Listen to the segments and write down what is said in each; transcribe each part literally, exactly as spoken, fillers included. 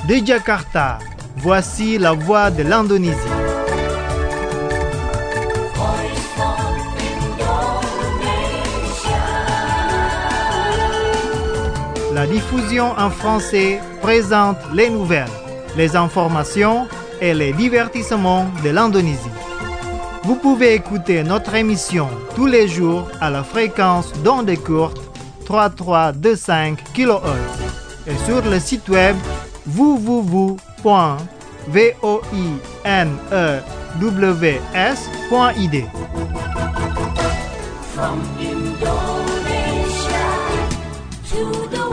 De Jakarta, voici la voix de l'Indonésie. La diffusion en français présente les nouvelles, les informations et les divertissements de l'Indonésie. Vous pouvez écouter notre émission tous les jours à la fréquence d'ondes courtes trois mille trois cent vingt-cinq kilohertz et sur le site web w w w point voinews point i d. From Indonesia to the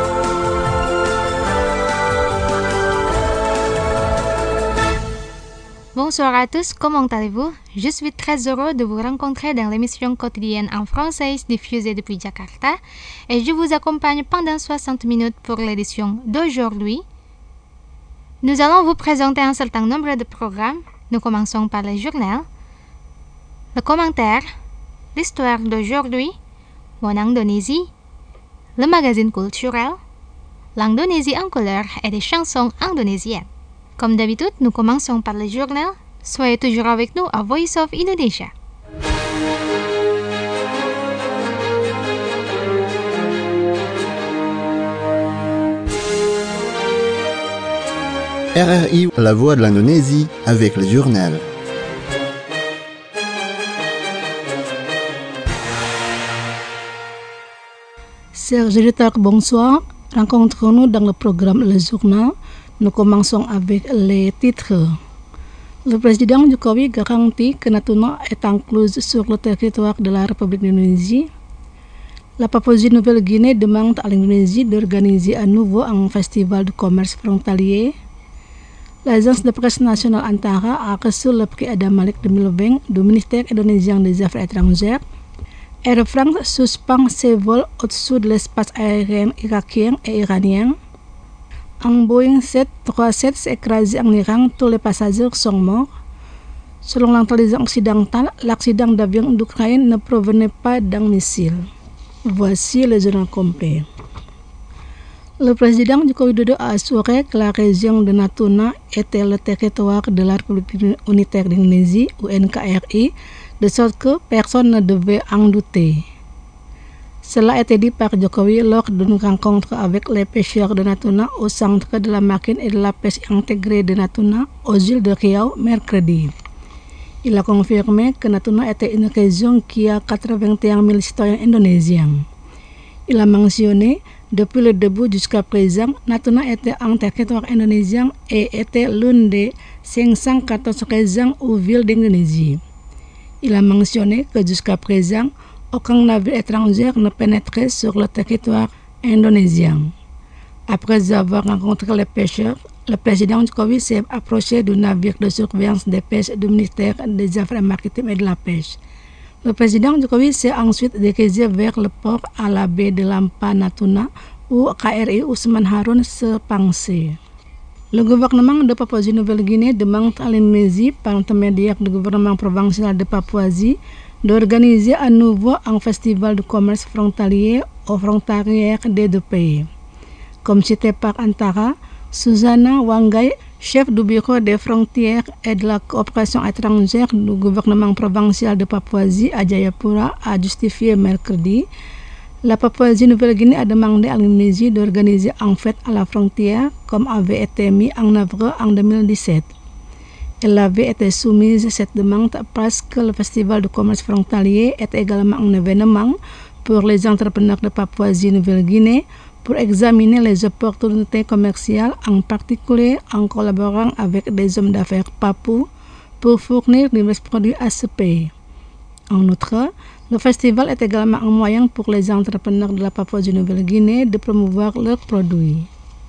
Bonsoir à tous, comment allez-vous? Je suis très heureux de vous rencontrer dans l'émission quotidienne en français diffusée depuis Jakarta et je vous accompagne pendant soixante minutes pour l'édition d'aujourd'hui. Nous allons vous présenter un certain nombre de programmes. Nous commençons par le journal, le commentaire, l'histoire d'aujourd'hui, Mon Indonésie, le magazine culturel, l'Indonésie en couleur et des chansons indonésiennes. Comme d'habitude, nous commençons par le journal. Soyez toujours avec nous à Voice of Indonesia. R R I, la voix de l'Indonésie, avec le journal. Chers auditeurs, bonsoir. Rencontrons-nous dans le programme Le Journal. Nous commençons avec les titres. Le président Jokowi garantit que Natuna est incluse sur le territoire de la République d'Indonésie. La Papouasie-Nouvelle-Guinée demande à l'Indonésie d'organiser à nouveau un festival de commerce frontalier. L'agence de presse nationale Antara a reçu le prix Adam Malik deux mille vingt du ministère indonésien des Affaires étrangères. Air France suspend ses vols au-dessus de l'espace aérien irakien et iranien. Un Boeing sept cent trente-sept s'est écrasé en Iran, tous les passagers sont morts. Selon l'intelligence occidentale, l'accident d'avion d'Ukraine ne provenait pas d'un missile. Voici le journal complet. Le président Joko Widodo a assuré que la région de Natuna était le territoire de la République unitaire d'Indonésie, ou N K R I, de sorte que personne ne devait en douter. Cela a été dit par Jokowi lors d'une rencontre avec les pêcheurs de Natuna au centre de la marine et de la pêche intégrée de Natuna, aux îles de Riau, mercredi. Il a confirmé que Natuna était une région qui a quatre-vingt-un mille citoyens indonésiens. Il a mentionné, depuis le début jusqu'à présent, Natuna était un territoire indonésien et était l'une des cinq cent quatorze régions ou villes d'Indonésie. Il a mentionné que jusqu'à présent, aucun navire étranger ne pénétrait sur le territoire indonésien. Après avoir rencontré les pêcheurs, le président Jokowi s'est approché du navire de surveillance des pêches du ministère des Affaires maritimes et de la pêche. Le président Jokowi s'est ensuite dirigé vers le port à la baie de Lampa Natuna où K R I Ousmane Haroun se pensait. Le gouvernement de Papouasie-Nouvelle-Guinée demande à l'Indonésie, par l'intermédiaire du gouvernement provincial de Papouasie, d'organiser à nouveau un festival de commerce frontalier aux frontalières des deux pays. Comme cité par Antara, Susanna Wanggai, chef du bureau des frontières et de la coopération étrangère du gouvernement provincial de Papouasie à Jayapura, a justifié mercredi. La Papouasie-Nouvelle-Guinée a demandé à l'Indonésie d'organiser une fête à la frontière comme avait été mis en œuvre en deux mille dix-sept. Elle avait été soumise cette demande parce que le festival de commerce frontalier est également un événement pour les entrepreneurs de Papouasie-Nouvelle-Guinée pour examiner les opportunités commerciales, en particulier en collaborant avec des hommes d'affaires papous pour fournir divers produits à ce pays. En outre, le festival est également un moyen pour les entrepreneurs de la Papouasie-Nouvelle-Guinée de promouvoir leurs produits.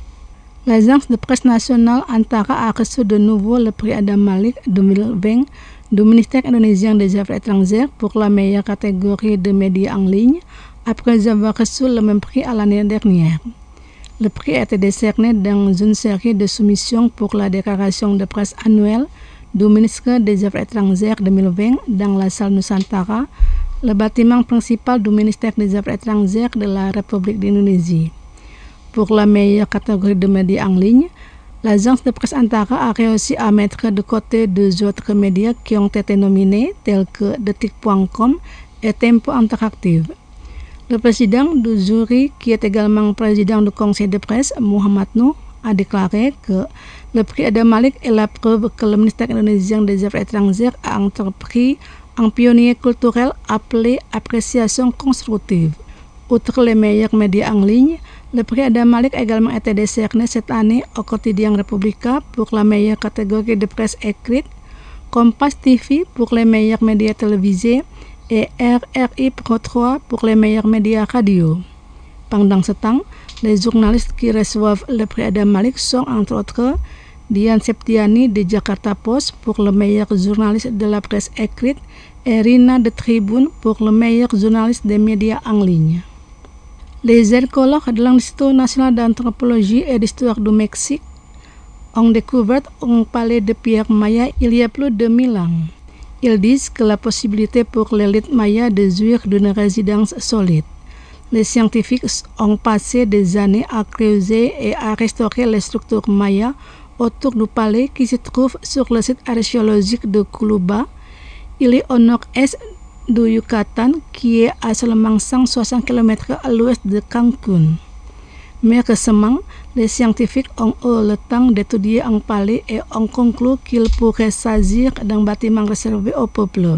L'agence de presse nationale Antara a reçu de nouveau le prix Adam Malik deux mille vingt du ministère indonésien des Affaires étrangères pour la meilleure catégorie de médias en ligne, après avoir reçu le même prix à l'année dernière. Le prix a été décerné dans une série de soumissions pour la déclaration de presse annuelle du ministère des Affaires étrangères deux mille vingt dans la salle Nusantara, le bâtiment principal du ministère des Affaires étrangères de la République d'Indonésie. Pour la meilleure catégorie de médias en ligne, L'agence de presse Antara a réussi à mettre de côté deux autres médias qui ont été nominés, tels que Detik point com et Tempo Interactive. Le président du jury, qui est également président du conseil de presse, Muhammad Nuh, a déclaré que le prix Adam Malik est la preuve que le ministère indonésien des Affaires étrangères a entrepris un pionnier culturel appelé appréciation constructive. Outre les meilleurs médias en ligne, le prix Adam Malik a également été décerné cette année au quotidien Republika pour la meilleure catégorie de presse écrite, Kompas T V pour les meilleurs médias télévisés et R R I Pro trois pour les meilleurs médias radio. Pendant ce temps, les journalistes qui reçoivent le prix Adam Malik sont entre autres Dian Septiani de Jakarta Post pour le meilleur journaliste de la presse écrite et Rina de Tribune pour le meilleur journaliste des médias en ligne. Les archéologues de l'Institut national d'anthropologie et d'histoire du Mexique ont découvert un palais de pierre maya il y a plus de mille ans. Ils disent que la possibilité pour l'élite maya de jouir d'une résidence solide. Les scientifiques ont passé des années à creuser et à restaurer les structures mayas autour du palais qui se trouve sur le site archéologique de Culuba. Il est au nord-est du Yucatan, qui est à seulement cent soixante kilomètres à l'ouest de Cancun. Mais récemment, les scientifiques ont eu le temps d'étudier un palais et ont conclu qu'il pourrait s'agir d'un bâtiment réservé au peuple.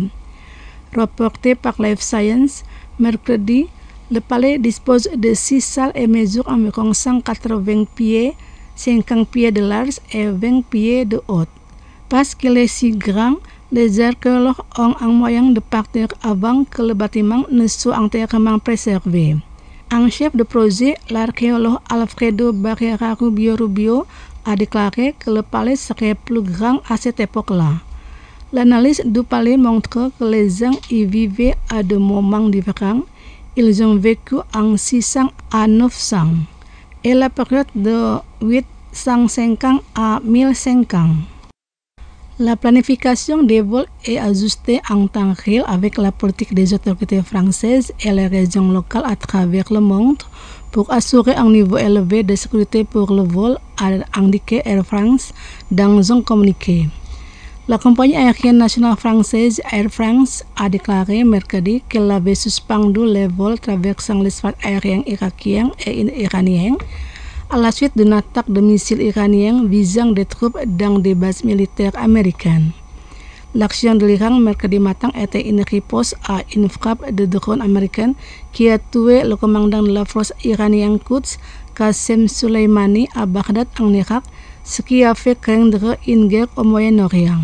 Reporté par Life Science, mercredi, le palais dispose de six salles et mesure environ cent quatre-vingts pieds, cinquante pieds de large et vingt pieds de haut. Parce qu'il est si grand, les archéologues ont un moyen de partir avant que le bâtiment ne soit entièrement préservé. Un chef de projet, l'archéologue Alfredo Barrera Rubio Rubio, a déclaré que le palais serait plus grand à cette époque-là. L'analyse du palais montre que les gens y vivaient à des moments différents. Ils ont vécu en six cents à neuf cents et la période de huit cent cinquante à mille cinquante. La planification des vols est ajustée en temps réel avec la politique des autorités françaises et les régions locales à travers le monde pour assurer un niveau élevé de sécurité pour le vol, a indiqué Air France dans un communiqué. La compagnie aérienne nationale française Air France a déclaré mercredi qu'elle avait suspendu les vols traversant l'espace aérien irakien et iranien à la suite d'une attaque de missiles iraniens visant des troupes dans des bases militaires américaines. L'action de l'Iran mercredi matin était une riposte à une frappe de drone américaine qui a tué le commandant de la force iranienne Quds, Qasem Soleimani, à Bagdad en Irak, ce qui a fait craindre une guerre au Moyen-Orient.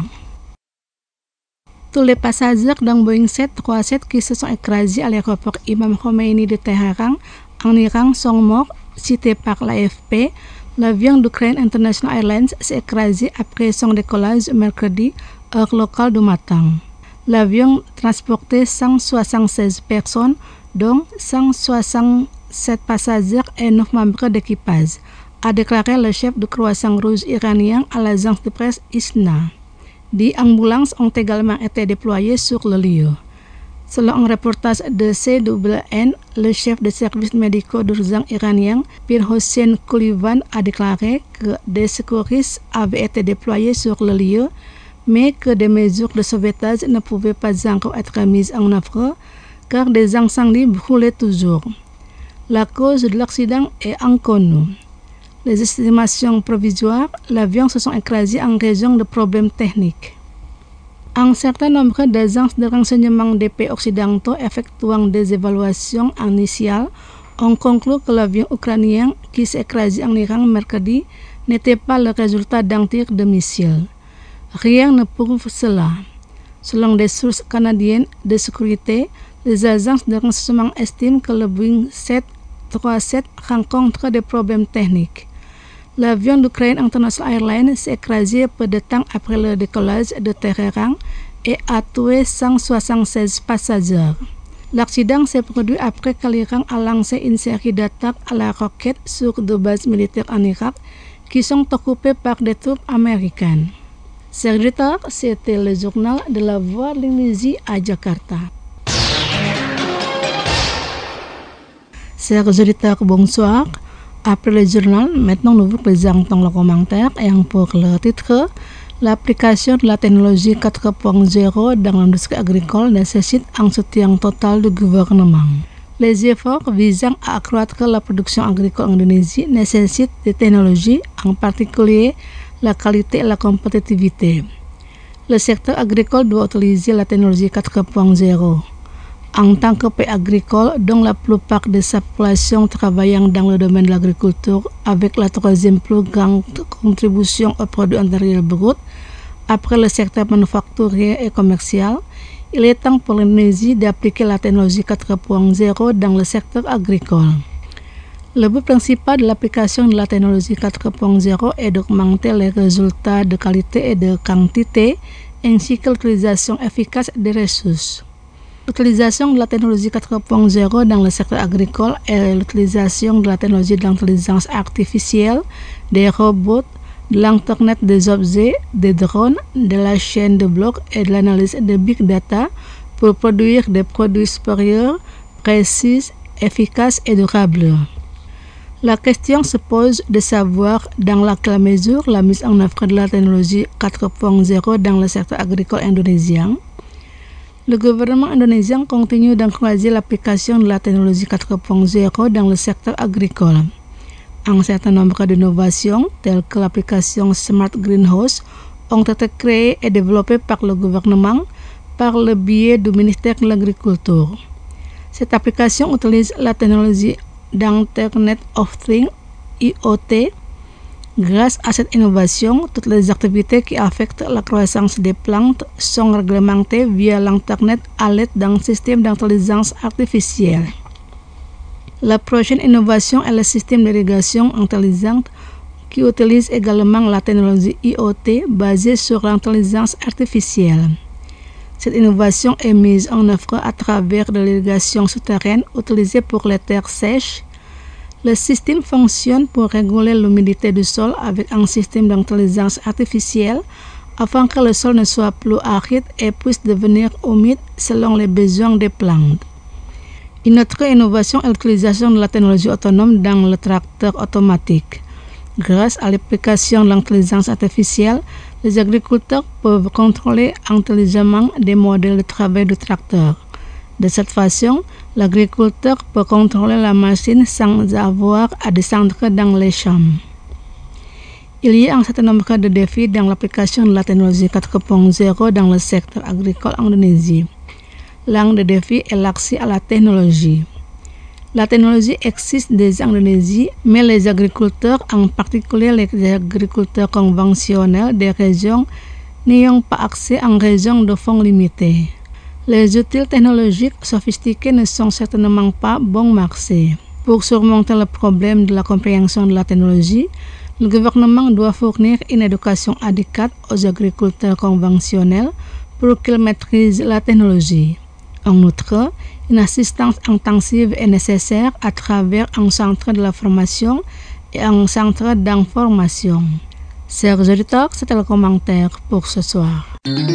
Tous les passagers d'un Boeing sept cent trente-sept qui se sont écrasés à l'aéroport Imam Khomeini de Téhéran en Iran sont morts, cité par l'A F P. L'avion d'Ukraine International Airlines s'est écrasé après son décollage mercredi, heure locale du matin. L'avion transportait cent soixante-seize personnes, dont cent soixante-sept passagers et neuf membres d'équipage, a déclaré le chef du Croissant Rouge iranien à l'agence de presse I S N A. Dix ambulances ont également été déployées sur le lieu. Selon un reportage de C W N, le chef des services médicaux d'urgence iranien, Pir Hossein Koulivan, a déclaré que des secouristes avaient été déployés sur le lieu, mais que des mesures de sauvetage ne pouvaient pas encore être mises en œuvre, car des incendies brûlaient toujours. La cause de l'accident est inconnue. Les estimations provisoires, l'avion se sont écrasés en raison de problèmes techniques. Un certain nombre d'agences de renseignement des pays occidentaux effectuant des évaluations initiales ont conclu que l'avion ukrainien qui s'est écrasé en Iran mercredi n'était pas le résultat d'un tir de missile. Rien ne prouve cela. Selon des sources canadiennes de sécurité, les agences de renseignement estiment que le Boeing sept cent trente-sept rencontre des problèmes techniques. L'avion d'Ukraine International Airlines s'est écrasé peu de temps après le décollage de Téhéran et a tué cent soixante-seize passagers. L'accident s'est produit après que l'Iran a lancé une série d'attaques à la roquette sur deux bases militaires en Irak qui sont occupées par des troupes américaines. Chers auditeurs, c'était le journal de la Voix de l'Indonésie à Jakarta. Chers auditeurs, bonsoir. Après le journal, maintenant nous vous présentons le commentaire et pour le titre, l'application de la technologie quatre point zéro dans l'industrie agricole nécessite un soutien total du gouvernement. Les efforts visant à accroître la production agricole en Indonésie nécessitent des technologies, en particulier la qualité et la compétitivité. Le secteur agricole doit utiliser la technologie quatre point zéro. En tant que pays agricole, dont la plupart de sa population travaillant dans le domaine de l'agriculture, avec la troisième plus grande contribution au produit intérieur brut, après le secteur manufacturier et commercial, il est temps pour l'Indonésie d'appliquer la technologie quatre point zéro dans le secteur agricole. Le but principal de l'application de la technologie quatre point zéro est d'augmenter les résultats de qualité et de quantité, ainsi que l'utilisation efficace des ressources. L'utilisation de la technologie quatre point zéro dans le secteur agricole est l'utilisation de la technologie d'intelligence artificielle, des robots, de l'Internet des objets, des drones, de la chaîne de blocs et de l'analyse de big data pour produire des produits supérieurs, précis, efficaces et durables. La question se pose de savoir dans quelle mesure la mise en œuvre de la technologie quatre point zéro dans le secteur agricole indonésien. Le gouvernement indonésien continue d'encourager l'application de la technologie quatre point zéro dans le secteur agricole. Un certain nombre d'innovations, telles que l'application Smart Greenhouse, ont été créées et développées par le gouvernement par le biais du ministère de l'Agriculture. Cette application utilise la technologie d'Internet of Things, I O T. Grâce à cette innovation, toutes les activités qui affectent la croissance des plantes sont réglementées via l'Internet à l'aide d'un système d'intelligence artificielle. La prochaine innovation est le système d'irrigation intelligente qui utilise également la technologie I O T basée sur l'intelligence artificielle. Cette innovation est mise en œuvre à travers de l'irrigation souterraine utilisée pour les terres sèches. Le système fonctionne pour réguler l'humidité du sol avec un système d'intelligence artificielle afin que le sol ne soit plus aride et puisse devenir humide selon les besoins des plantes. Une autre innovation est l'utilisation de la technologie autonome dans le tracteur automatique. Grâce à l'application de l'intelligence artificielle, les agriculteurs peuvent contrôler intelligemment des modèles de travail du tracteur. De cette façon, l'agriculteur peut contrôler la machine sans avoir à descendre dans les champs. Il y a un certain nombre de défis dans l'application de la technologie quatre point zéro dans le secteur agricole en Indonésie. L'un des défis est l'accès à la technologie. La technologie existe déjà en Indonésie, mais les agriculteurs, en particulier les agriculteurs conventionnels des régions, n'y ont pas accès en raison de fonds limités. Les outils technologiques sophistiqués ne sont certainement pas bon marché. Pour surmonter le problème de la compréhension de la technologie, le gouvernement doit fournir une éducation adéquate aux agriculteurs conventionnels pour qu'ils maîtrisent la technologie. En outre, une assistance intensive est nécessaire à travers un centre de la formation et un centre d'information. Chers auditeurs, c'était le commentaire pour ce soir.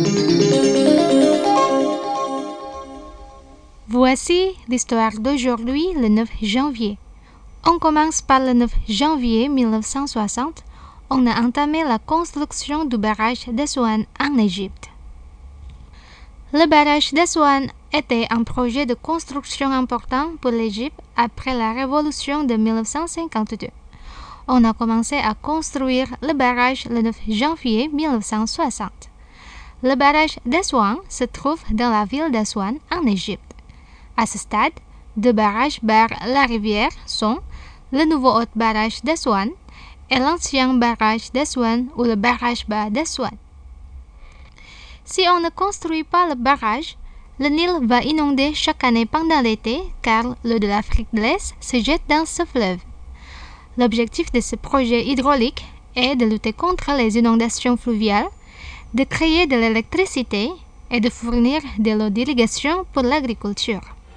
Voici l'histoire d'aujourd'hui, le neuf janvier. On commence par le neuf janvier mille neuf cent soixante. On a entamé la construction du barrage d'Aswan en Égypte. Le barrage d'Aswan était un projet de construction important pour l'Égypte après la révolution de mille neuf cent cinquante-deux. On a commencé à construire le barrage le neuf janvier mille neuf cent soixante. Le barrage d'Aswan se trouve dans la ville d'Aswan en Égypte. À ce stade, deux barrages barrent la rivière sont le nouveau haut barrage d'Aswan et l'ancien barrage d'Aswan ou le barrage bas d'Aswan. Si on ne construit pas le barrage, le Nil va inonder chaque année pendant l'été car l'eau de l'Afrique de l'Est se jette dans ce fleuve. L'objectif de ce projet hydraulique est de lutter contre les inondations fluviales, de créer de l'électricité et de fournir de l'eau d'irrigation pour l'agriculture.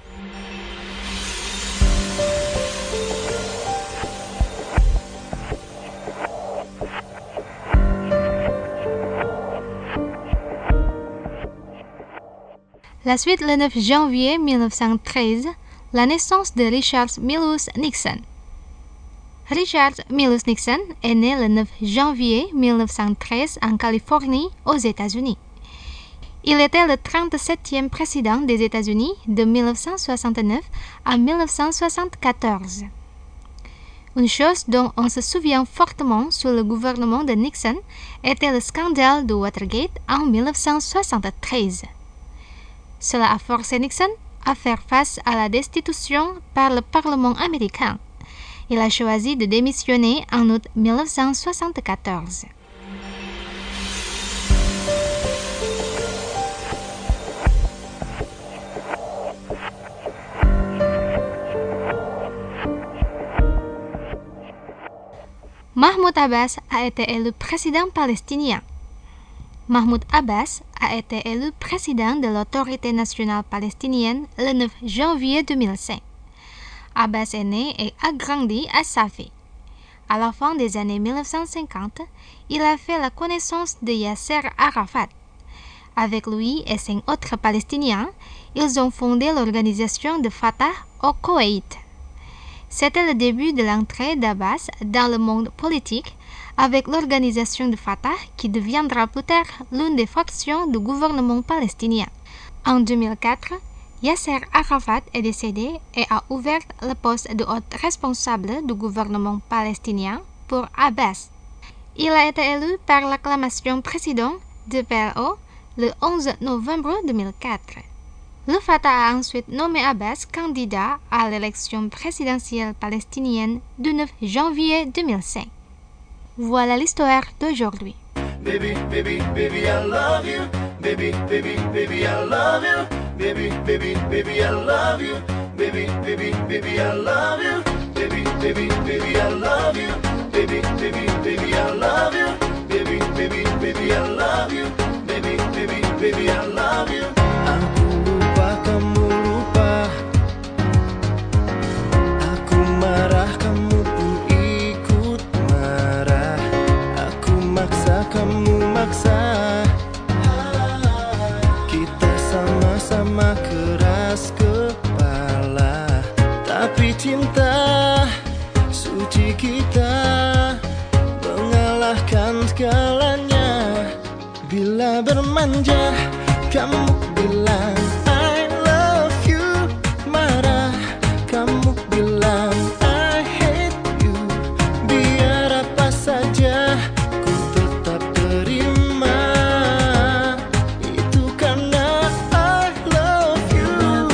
La suite, le neuf janvier mille neuf cent treize, la naissance de Richard Milhous Nixon. Richard Milhous Nixon est né le neuf janvier mille neuf cent treize en Californie, aux États-Unis. Il était le trente-septième président des États-Unis de mille neuf cent soixante-neuf à mille neuf cent soixante-quatorze. Une chose dont on se souvient fortement sous le gouvernement de Nixon était le scandale de Watergate en mille neuf cent soixante-treize. Cela a forcé Nixon à faire face à la destitution par le Parlement américain. Il a choisi de démissionner en août mille neuf cent soixante-quatorze. Mahmoud Abbas a été élu président palestinien. Mahmoud Abbas a été élu président de l'Autorité nationale palestinienne le neuf janvier deux mille cinq. Abbas est né et a grandi à Safed. À la fin des années mille neuf cent cinquante, il a fait la connaissance de Yasser Arafat. Avec lui et cinq autres Palestiniens, ils ont fondé l'organisation de Fatah au Koweït. C'était le début de l'entrée d'Abbas dans le monde politique avec l'organisation de Fatah qui deviendra plus tard l'une des factions du gouvernement palestinien. En deux mille quatre, Yasser Arafat est décédé et a ouvert le poste de haut responsable du gouvernement palestinien pour Abbas. Il a été élu par l'acclamation président du P L O le onze novembre deux mille quatre. Le Fatah a ensuite nommé Abbas candidat à l'élection présidentielle palestinienne du neuf janvier deux mille cinq. Voilà l'histoire d'aujourd'hui. Baby, baby, baby, I love you. Baby, baby, baby, I love you. Baby, baby, baby, I love you. Baby, baby, baby, I love you. Baby, baby, baby, I love you. Baby, baby, baby, I love you. Baby, baby, baby, I love you. Baby, baby, baby, I love you. Aku lupa, kamu lupa. Aku marah, kamu pun ikut marah. Aku maksa, kamu maksa. Kita sama-sama keras kepala, tapi cinta suci kita mengalahkan segalanya. Bila bermanja, kamu bilang I love you. Marah, kamu bilang I hate you. Biar apa saja ku tetap terima. Itu karena I love you.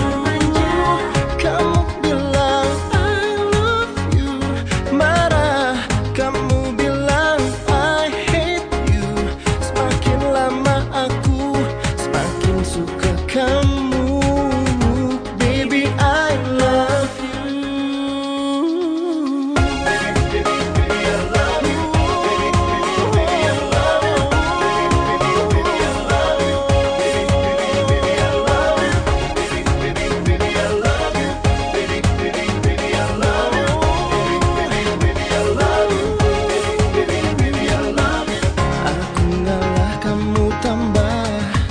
Kamu bilang I love you. Marah, kamu bilang I hate you. Semakin lama aku semakin suka kamu. Baby, I love you. Baby, baby, baby, I love you. Baby, baby, baby, I love you. Baby, baby, baby, I love you. Baby, baby, baby, I love you. Baby, baby, baby, I love you. Baby, baby, baby, I love you. Baby, baby, I love you. Baby, baby, I love you. Aku ngalah, kamu tambah.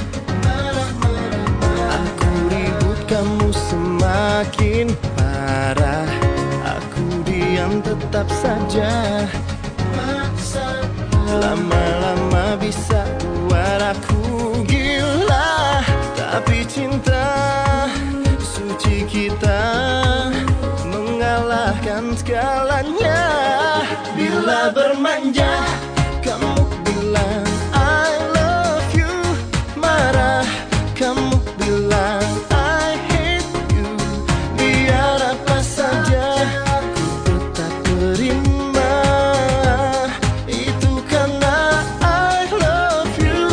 Aku ribut, kamu semakin parah. Aku diam, tetap saja maksa. Lama-lama bisa buat aku gila. Tapi cinta suci kita mengalahkan segalanya. Bila bermanja, kamu bilang I love you. Marah, kamu bilang I hate you. Biar apa saja ku tetap terima. Itu karena I love you.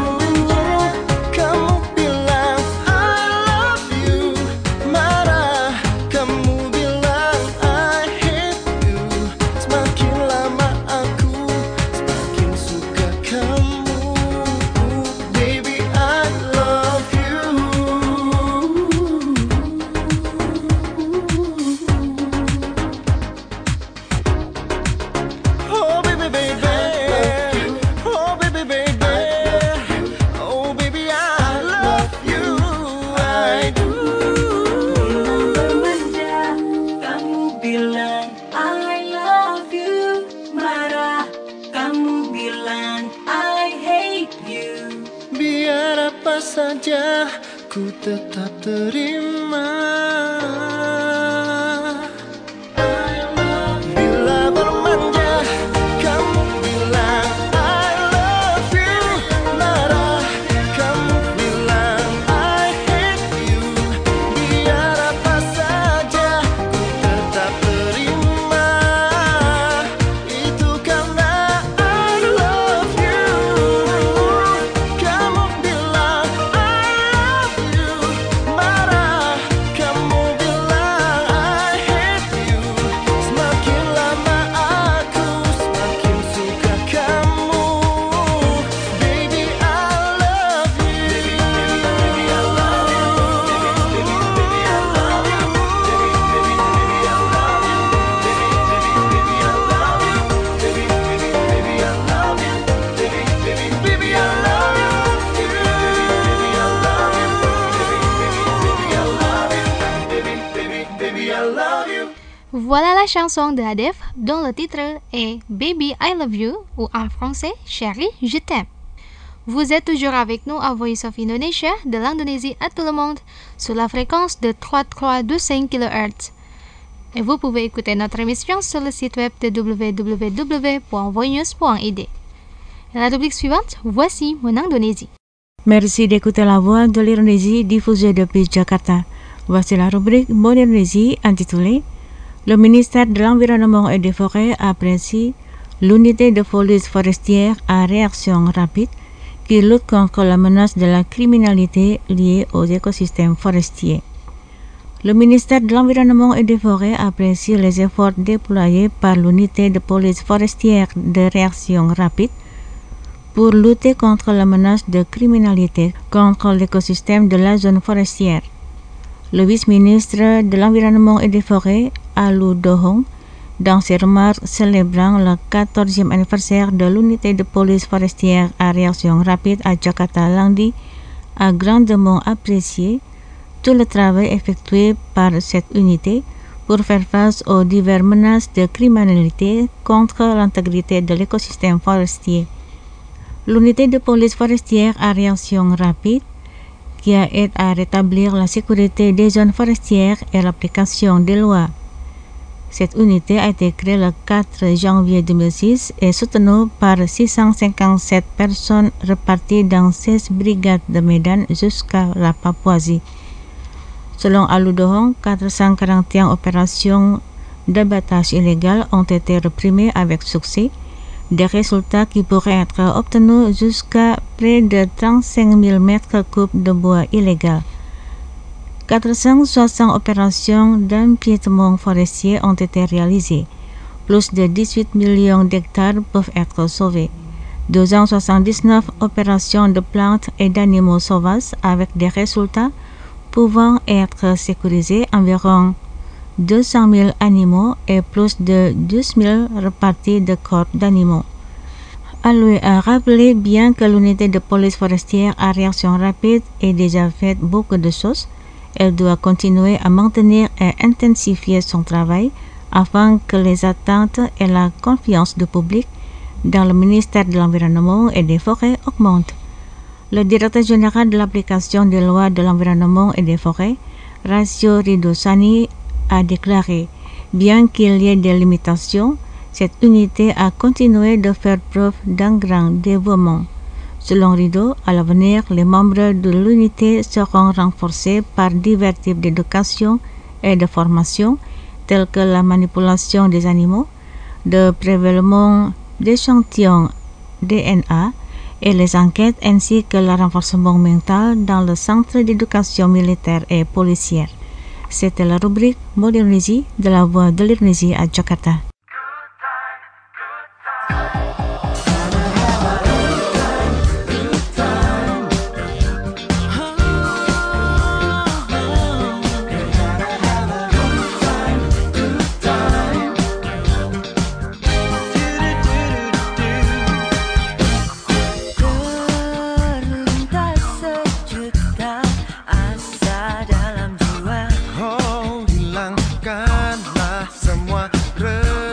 Kamu bilang I love you. Marah, kamu bilang I hate you. Semakin lama aku apa saja ku tetap terima. Bila bermanja kamu bilang I love you, marah kamu bilang I hate you. Biar apa saja ku tetap terima. Itu karena I love you. Kamu bilang I love you, marah kamu bilang I hate you. Semakin lama aku semakin suka kamu. Baby I love you. Baby I love you. Baby I love you. Baby I love you. Baby I love you. Baby baby I love you. Baby baby baby I love you. Baby I love you. Baby I love you. Baby baby baby I love you. Voilà la chanson de Adef dont le titre est Baby I Love You ou en français Chérie je t'aime. Vous êtes toujours avec nous à Voice of Indonesia de l'Indonésie à tout le monde sur la fréquence de trois trois deux cinq kilohertz. Et vous pouvez écouter notre émission sur le site web de w w w point voinews point i d. Et la rubrique suivante, voici mon Indonésie. Merci d'écouter la voix de l'Indonésie diffusée depuis Jakarta. Voici la rubrique Mon Indonésie intitulée Le ministère de l'Environnement et des Forêts apprécie l'unité de police forestière à réaction rapide qui lutte contre la menace de la criminalité liée aux écosystèmes forestiers. Le ministère de l'Environnement et des Forêts apprécie les efforts déployés par l'unité de police forestière de réaction rapide pour lutter contre la menace de criminalité contre l'écosystème de la zone forestière. Le vice-ministre de l'Environnement et des Forêts, Alou Dohong, dans ses remarques célébrant le quatorzième anniversaire de l'unité de police forestière à réaction rapide à Jakarta lundi, a grandement apprécié tout le travail effectué par cette unité pour faire face aux diverses menaces de criminalité contre l'intégrité de l'écosystème forestier. L'unité de police forestière à réaction rapide qui a aidé à rétablir la sécurité des zones forestières et l'application des lois. Cette unité a été créée le quatre janvier deux mille six et soutenue par six cent cinquante-sept personnes réparties dans seize brigades de Medan jusqu'à la Papouasie. Selon Alou Dohong, quatre cent quarante et un opérations d'abattage illégal ont été réprimées avec succès, des résultats qui pourraient être obtenus jusqu'à près de trente-cinq mille mètres cubes de bois illégal. quatre cent soixante opérations d'empiètement forestier ont été réalisées. Plus de dix-huit millions d'hectares peuvent être sauvés. deux cent soixante-dix-neuf opérations de plantes et d'animaux sauvages avec des résultats pouvant être sécurisés, environ deux cent mille animaux et plus de douze mille répartis de corps d'animaux. Alou a rappelé bien que l'unité de police forestière à réaction rapide ait déjà fait beaucoup de choses. Elle doit continuer à maintenir et intensifier son travail afin que les attentes et la confiance du public dans le ministère de l'Environnement et des Forêts augmentent. Le directeur général de l'application des lois de l'environnement et des forêts, Rasio Ridosani, a déclaré, bien qu'il y ait des limitations, cette unité a continué de faire preuve d'un grand dévouement. Selon Rido, à l'avenir, les membres de l'unité seront renforcés par divers types d'éducation et de formation, tels que la manipulation des animaux, le prélèvement d'échantillons D N A et les enquêtes, ainsi que le renforcement mental dans le centre d'éducation militaire et policière. C'était la rubrique Modernisie de la Voix de l'Indonésie à Jakarta. Terlintas sejuta asa dalam jiwa. Oh, hilangkanlah semua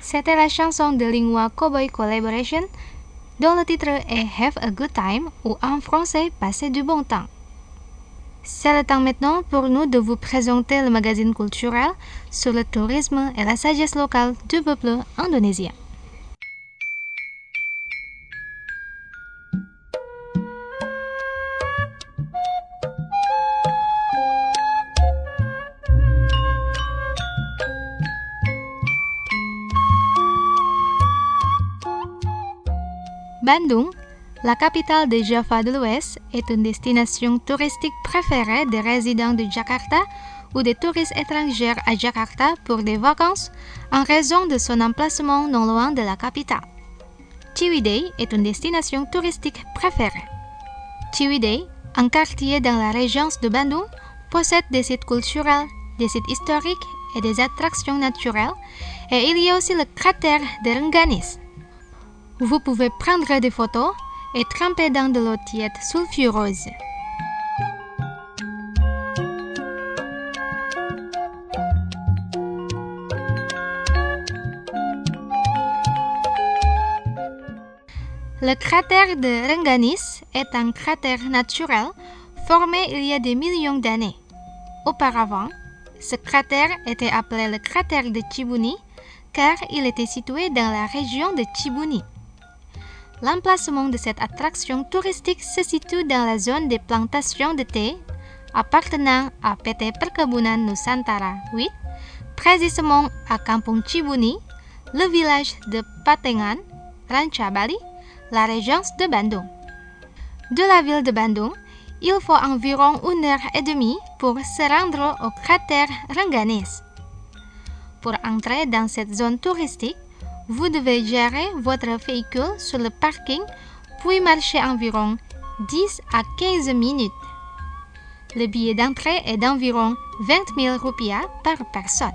c'était la chanson de Lingua Cowboy Collaboration dont le titre est Have a Good Time ou en français Passer du bon temps. C'est le temps maintenant pour nous de vous présenter le magazine culturel sur le tourisme et la sagesse locale du peuple indonésien. Bandung, la capitale de Java de l'Ouest, est une destination touristique préférée des résidents de Jakarta ou des touristes étrangers à Jakarta pour des vacances en raison de son emplacement non loin de la capitale. Ciwidey est une destination touristique préférée. Ciwidey, un quartier dans la région de Bandung, possède des sites culturels, des sites historiques et des attractions naturelles, et il y a aussi le cratère de Rengganis. Vous pouvez prendre des photos et tremper dans de l'eau tiède sulfureuse. Le cratère de Rengganis est un cratère naturel formé il y a des millions d'années. Auparavant, ce cratère était appelé le cratère de Chibuni car il était situé dans la région de Chibuni. L'emplacement de cette attraction touristique se situe dans la zone des plantations de thé appartenant à P T Perkebunan Nusantara huit, précisément à Kampung Chibuni, le village de Patengan, Ranca Bali, la région de Bandung. De la ville de Bandung, il faut environ une heure et demie pour se rendre au cratère Rengganis. Pour entrer dans cette zone touristique, vous devez gérer votre véhicule sur le parking puis marcher environ dix à quinze minutes. Le billet d'entrée est d'environ vingt mille rupiah par personne.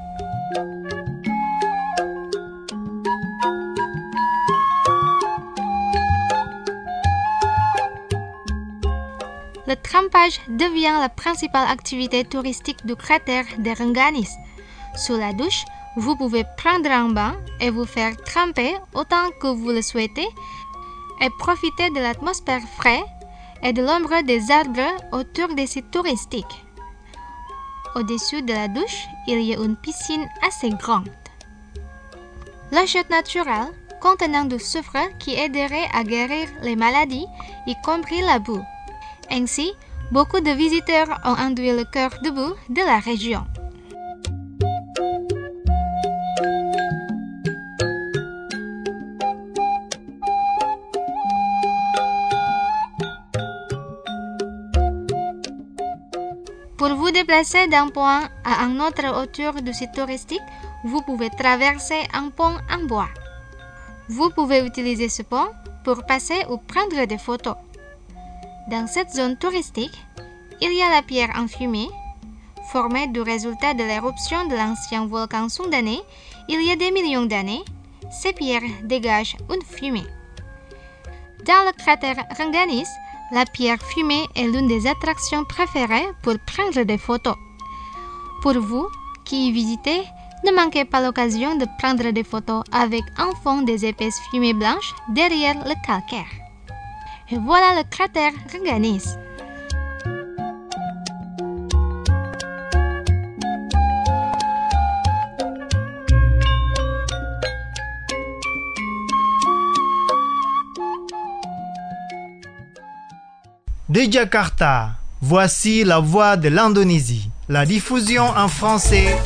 Le trempage devient la principale activité touristique du cratère de Rengganis. Sous la douche, vous pouvez prendre un bain et vous faire tremper autant que vous le souhaitez et profiter de l'atmosphère fraîche et de l'ombre des arbres autour des sites touristiques. Au-dessus de la douche, il y a une piscine assez grande. La chute naturelle contenant du soufre qui aiderait à guérir les maladies, y compris la boue. Ainsi, beaucoup de visiteurs ont enduit le cœur de boue de la région. Pour vous déplacer d'un point à un autre autour du site touristique, vous pouvez traverser un pont en bois. Vous pouvez utiliser ce pont pour passer ou prendre des photos. Dans cette zone touristique, il y a la pierre enfumée, formée du résultat de l'éruption de l'ancien volcan Sundane il y a des millions d'années. Ces pierres dégagent une fumée. Dans le cratère Rengganis, la pierre fumée est l'une des attractions préférées pour prendre des photos. Pour vous qui y visitez, ne manquez pas l'occasion de prendre des photos avec en fond des épaisses fumées blanches derrière le calcaire. Et voilà le cratère Rengganis. De Jakarta, voici la voix de l'Indonésie. La diffusion en français.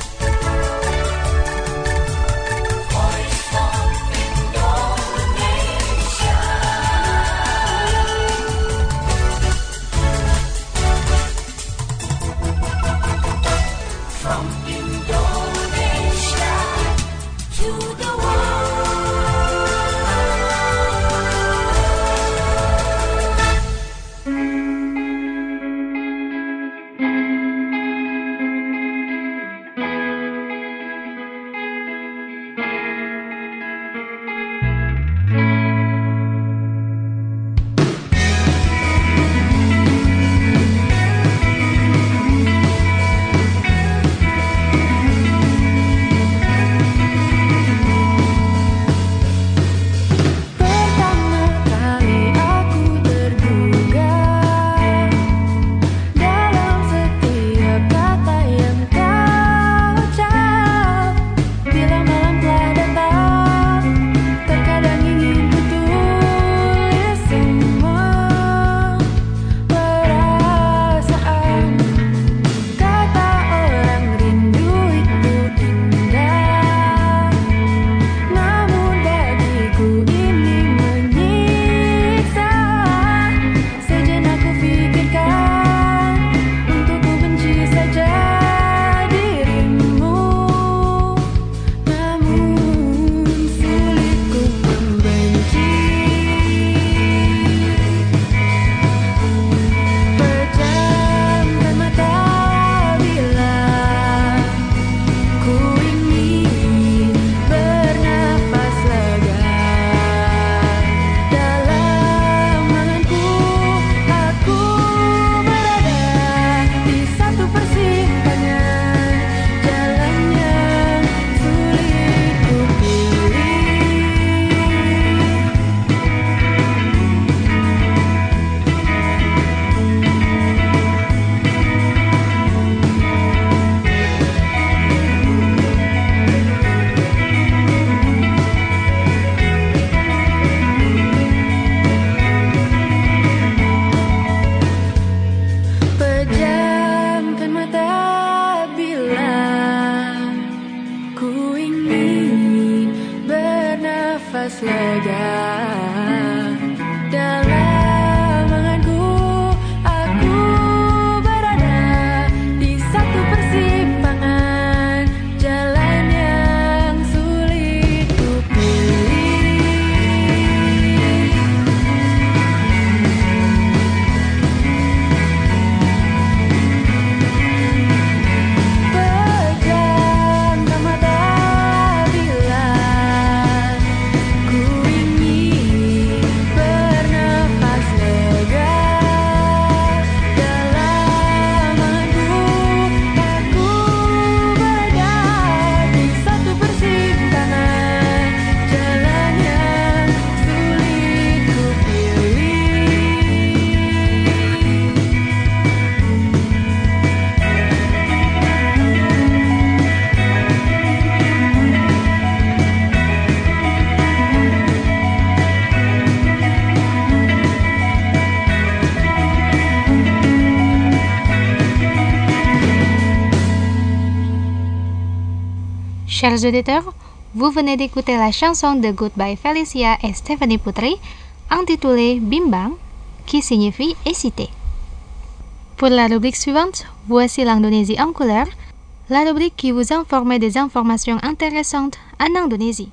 Chers auditeurs, vous venez d'écouter la chanson de Goodbye Felicia et Stephanie Putri intitulée Bimbang, qui signifie hésiter. Pour la rubrique suivante, voici l'Indonésie en couleur, la rubrique qui vous informe des informations intéressantes en Indonésie.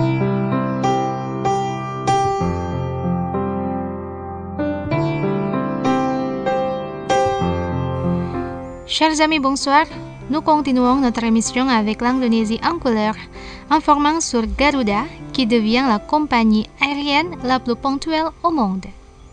Chers amis, bonsoir. Nous continuons notre émission avec l'Indonésie en couleur, informant sur Garuda, qui devient la compagnie aérienne la plus ponctuelle au monde.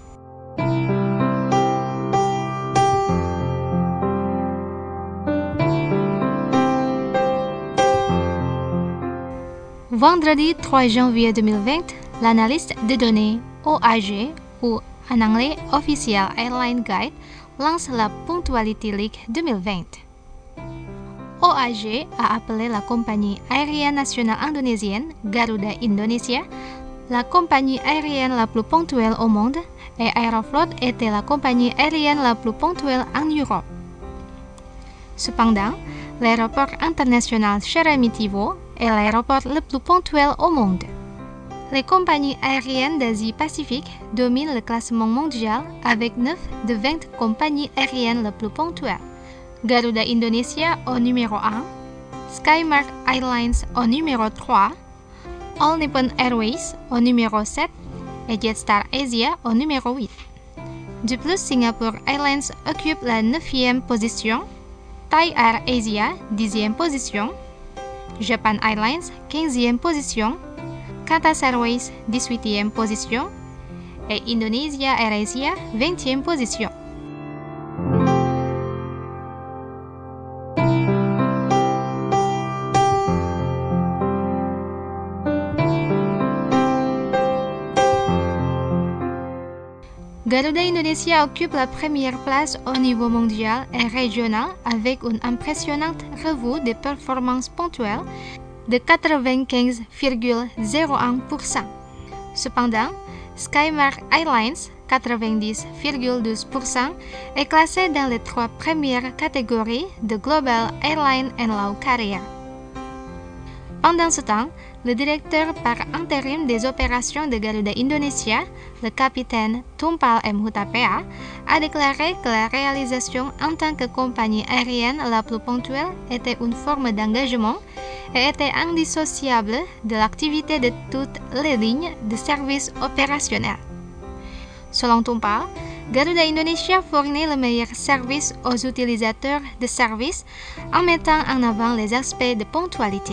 Vendredi trois janvier deux mille vingt, l'analyste de données O A G, ou en anglais Official Airline Guide, lance la Punctuality League deux mille vingt. O A G a appelé la compagnie aérienne nationale indonésienne, Garuda Indonesia, la compagnie aérienne la plus ponctuelle au monde, et Aeroflot était la compagnie aérienne la plus ponctuelle en Europe. Cependant, l'aéroport international Sheremetyevo est l'aéroport le plus ponctuel au monde. Les compagnies aériennes d'Asie-Pacifique dominent le classement mondial avec neuf de vingt compagnies aériennes les plus ponctuelles. Garuda Indonesia au numéro un, Skymark Airlines au numéro trois, All Nippon Airways au numéro sept et Jetstar Asia au numéro huit. De plus, Singapore Airlines occupe la neuvième position, Thai Air Asia dixième position, Japan Airlines quinzième position, Qatar Airways dix-huitième position et Indonesia Air Asia vingtième position. Garuda Indonesia occupe la première place au niveau mondial et régional avec une impressionnante revue de performances ponctuelles de quatre-vingt-quinze virgule zéro un pour cent. Cependant, Skymark Airlines, quatre-vingt-dix virgule douze pour cent, est classé dans les trois premières catégories de Global Airline and Low Carrier. Pendant ce temps, le directeur par intérim des opérations de Garuda Indonesia, le capitaine Tumpal M. Hutapea, a déclaré que la réalisation en tant que compagnie aérienne la plus ponctuelle était une forme d'engagement et était indissociable de l'activité de toutes les lignes de service opérationnel. Selon Tumpal, Garuda Indonesia fournit le meilleur service aux utilisateurs de services en mettant en avant les aspects de ponctualité.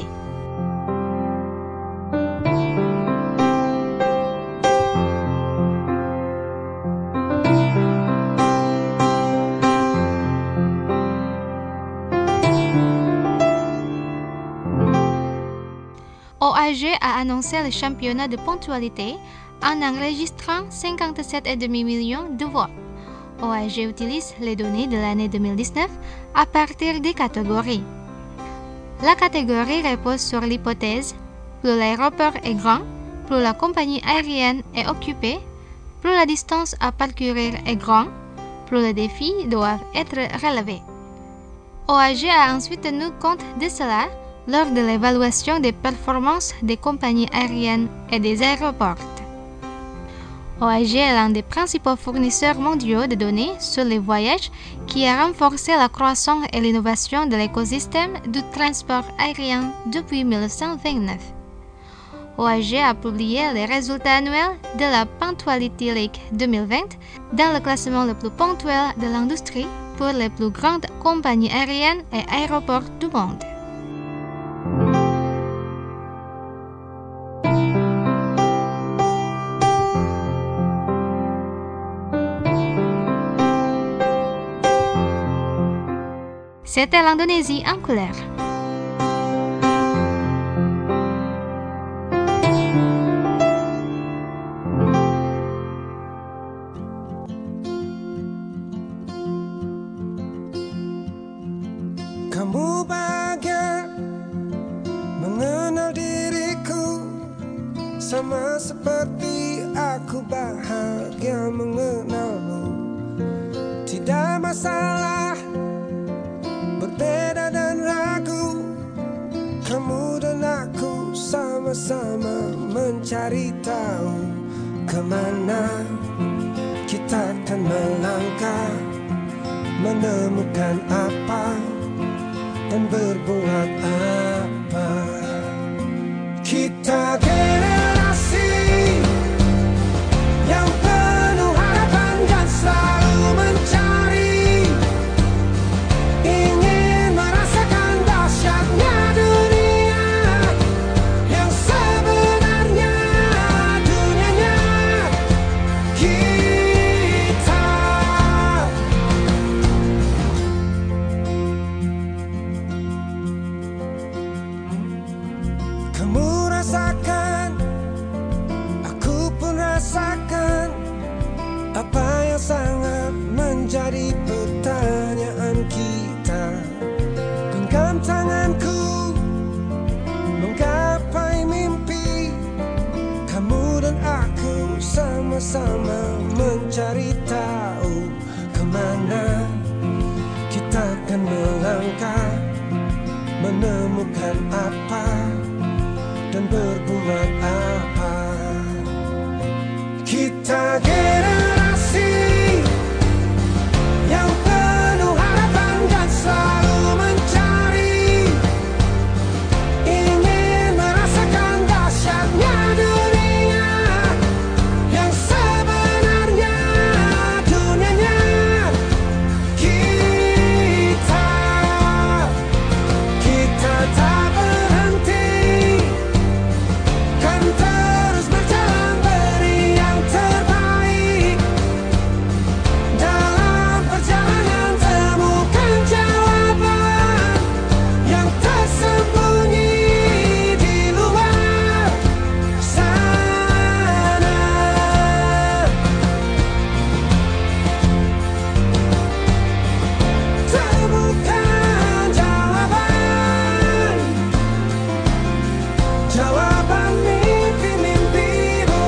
O A G a annoncé le championnat de ponctualité en enregistrant cinquante-sept virgule cinq millions de votes. O A G utilise les données de l'année deux mille dix-neuf à partir des catégories. La catégorie repose sur l'hypothèse plus l'aéroport est grand, plus la compagnie aérienne est occupée, plus la distance à parcourir est grande, plus les défis doivent être relevés. O A G a ensuite tenu compte de cela lors de l'évaluation des performances des compagnies aériennes et des aéroports. O A G est l'un des principaux fournisseurs mondiaux de données sur les voyages qui a renforcé la croissance et l'innovation de l'écosystème du transport aérien depuis mille neuf cent vingt-neuf. O A G a publié les résultats annuels de la Punctuality League deux mille vingt dans le classement le plus ponctuel de l'industrie pour les plus grandes compagnies aériennes et aéroports du monde. C'était l'Indonésie en couleur. Kamu bahagia mengenal diriku, sama seperti aku bahagia mengenalmu. Tidak masalah berbeda dan ragu, kamu dan sama-sama mencari tahu kemana kita akan melangkah, menemukan apa dan berbuat apa. Kita generasi yang penuh harapan dan selalu mencari, ingin merasakan dahsyatnya dunia yang sebenarnya, dunianya kita. Kamu rasakan, aku pun rasakan apa yang sangat menjadi pertanyaan kita. Genggam tanganku menggapai mimpi, kamu dan aku sama-sama mencari tahu kemana kita akan melangkah, menemukan apa dan berbuat apa. Kita generasi yang penuh harapan dan selalu mencari, ingin merasakan dahsyatnya dunia yang sebenarnya, dunianya kita. Kita tak berhenti, kan terus berjalan beri yang terbaik. Dalam perjalanan temukan jawaban yang tersembunyi di luar sana. Temukan jawaban, jawaban mimpi-mimpimu.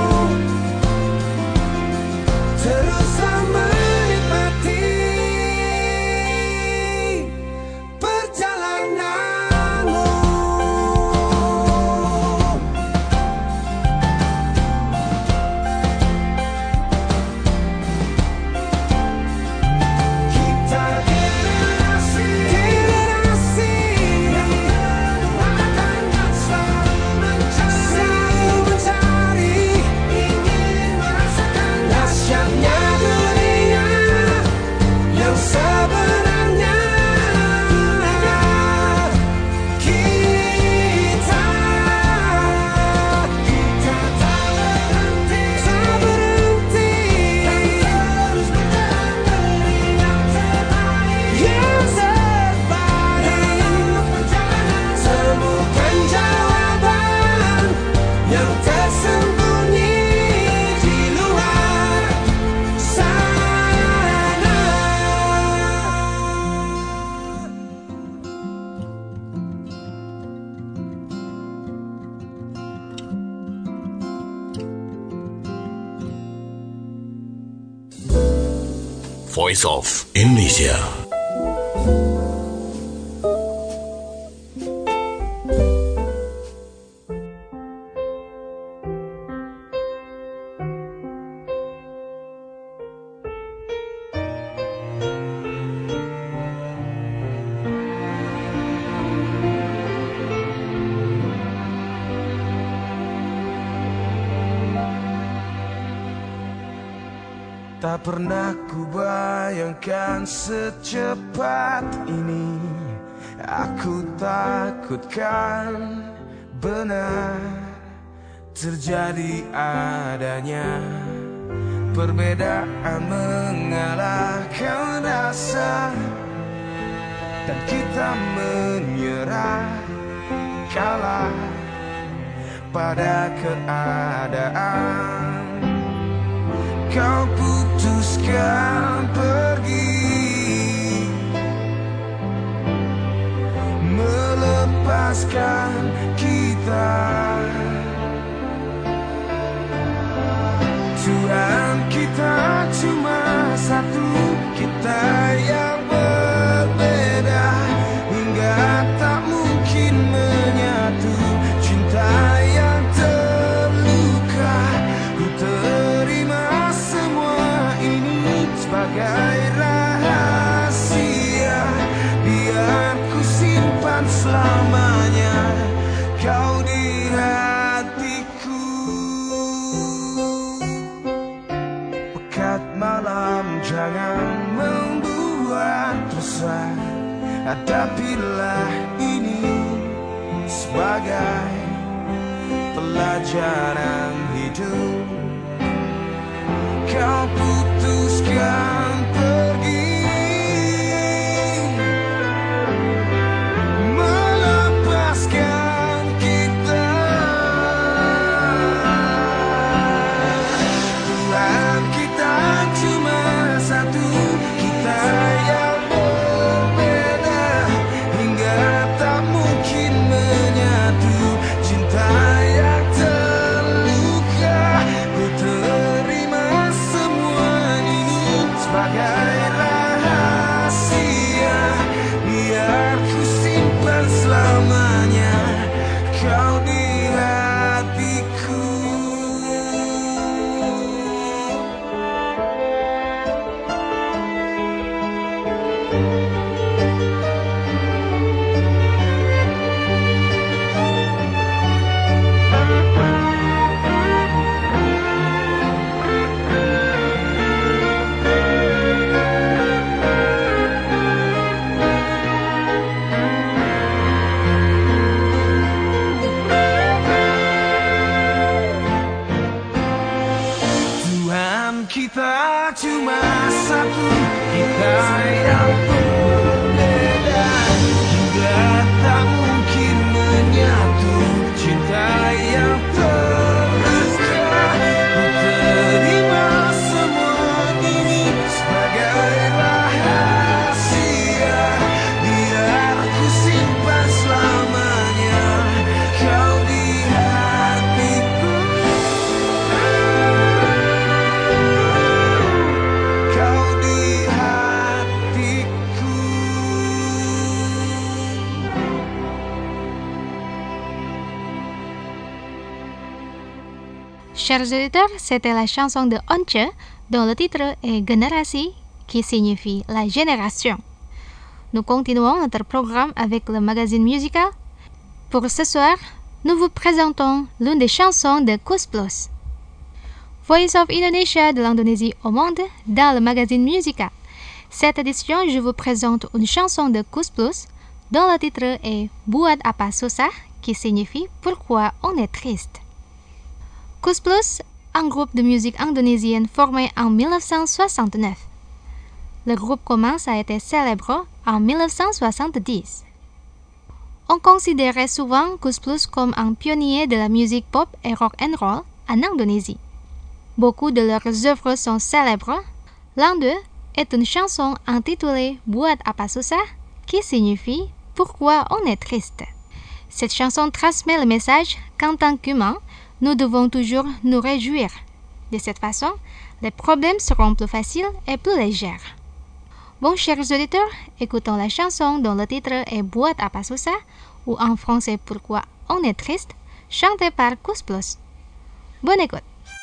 Teruslah menikmati perjalananmu. Kita generasi, generasi yang penuh harapan dan selalu mencari, ingin merasakan dahsyatnya dunia yang sebenarnya, kita. Kita tak berhenti, tak berhenti, terus berjalan beri yang terbaik, yang terbaik. Temukan jawaban yang tersembunyi di luar sana. Voice of Indonesia. Tak pernah kubayangkan secepat ini. Aku takutkan benar terjadi adanya perbedaan mengalahkan rasa, dan kita menyerah kalah pada keadaan. Kau putuskan pergi, melepaskan kita. Tuhan kita cuma satu, kita yang berbeda hingga tak mungkin menyatu. Cinta sebagai rahasia. Biar ku simpan selamanya kau di hatiku. Pekat malam jangan membuat resah. Hadapilah ini sebagai pelajaran hidup. Kau putuskan pergi, melepaskan kita. Tuhan kita cuma satu, kita yang berbeda hingga tak mungkin menyatu. Cinta yang terluka, ku terima semua ini sebagai rahasia. Biar ku simpan selamanya kau di hatiku. Tuhan kita cuma satu, kita yang berbeda hingga tak mungkin menyatu. Cinta yang terluka, ku terima semua ini sebagai rahasia. Biar ku simpan selamanya kau di hatiku. Kau di hatiku. Chers auditeurs, c'était la chanson de Onche dont le titre est Génération, qui signifie la génération. Nous continuons notre programme avec le magazine musical. Pour ce soir, nous vous présentons l'une des chansons de Kus Plus. Voice of Indonesia de l'Indonésie au monde dans le magazine musical. Cette édition, je vous présente une chanson de Kus Plus dont le titre est Buat Apa Susah, qui signifie Pourquoi on est triste. Kus Plus, un groupe de musique indonésienne formé en mille neuf cent soixante-neuf. Le groupe commence à être célèbre en mille neuf cent soixante-dix. On considérait souvent Kus Plus comme un pionnier de la musique pop et rock and roll en Indonésie. Beaucoup de leurs œuvres sont célèbres. L'un d'eux est une chanson intitulée Buat Apa Susah, qui signifie Pourquoi on est triste. Cette chanson transmet le message qu'en tant qu'humains, nous devons toujours nous réjouir. De cette façon, les problèmes seront plus faciles et plus légers. Bon, chers auditeurs, écoutons la chanson dont le titre est Buat Apa Susah, ou en français Pourquoi on est triste, chantée par Kus Plus. Bonne écoute.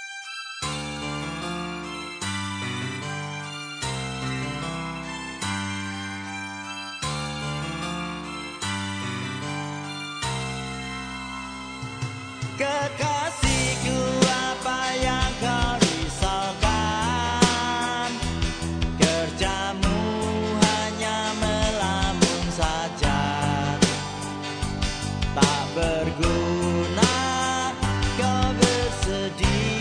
Kekasihku, apa yang kau risaukan? Kerjamu hanya melamun saja, tak berguna kau bersedih.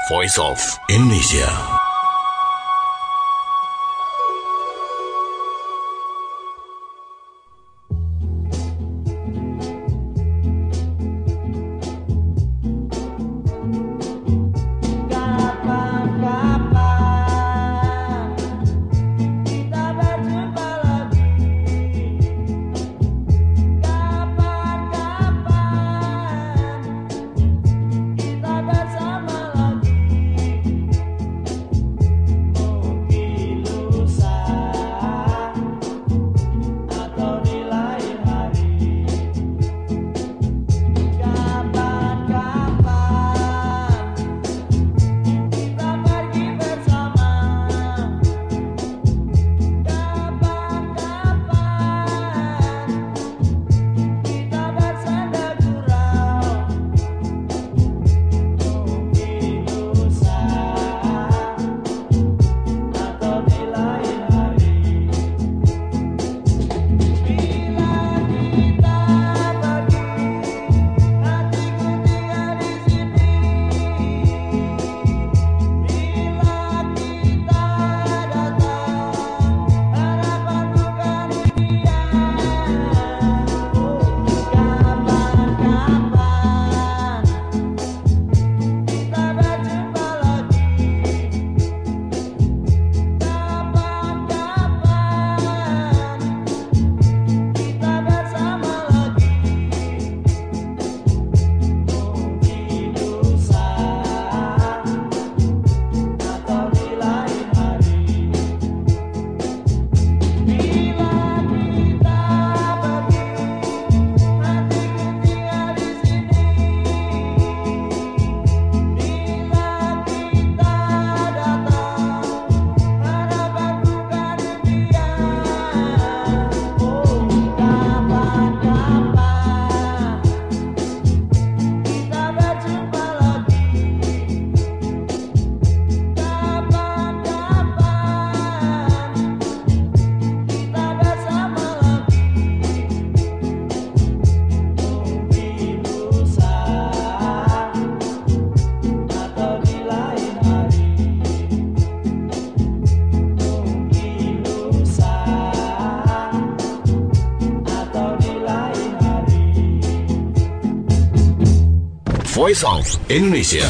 Voice of Indonesia. Voice of Indonesia.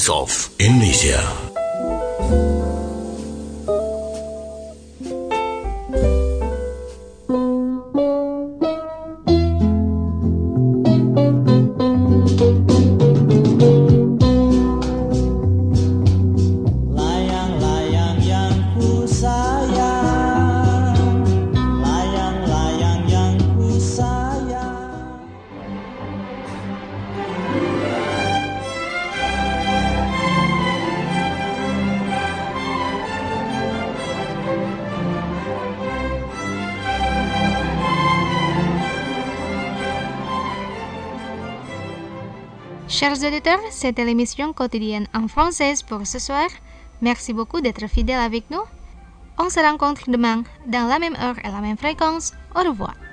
Voice of Indonesia. Layang-layang yang ku sayang, layang-layang yang ku sayang. Chers auditeurs, c'était l'émission quotidienne en française pour ce soir. Merci beaucoup d'être fidèles avec nous. On se rencontre demain dans la même heure et la même fréquence. Au revoir.